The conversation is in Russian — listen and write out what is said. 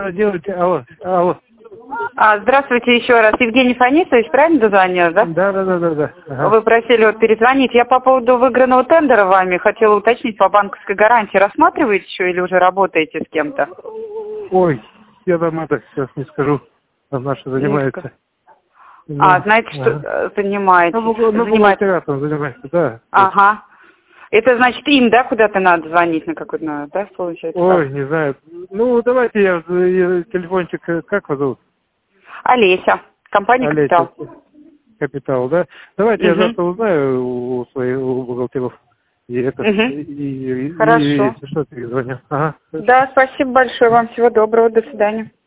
делайте? Алло, алло. Здравствуйте еще раз. Евгений Фанисович, правильно дозвонилась, да? Да. Ага. Вы просили вот перезвонить. Я по поводу выигранного тендера вами хотела уточнить по банковской гарантии. Рассматриваете еще или уже работаете с кем-то? Ой, я вам это сейчас не скажу. Там наши занимаются. Знаете, что занимаетесь? Бухгалтериатом занимается, да. Ага. Это значит им, да, куда-то надо звонить на какой-то, да, получается? Ой, не знаю. Ну, давайте я телефончик, как вас зовут? Олеся, компания Олеся. «Капитал». Капитал, да? Давайте я завтра узнаю у своих бухгалтеров. И Хорошо. если что, перезвоню. Ага. Да, спасибо большое вам. Всего доброго. До свидания.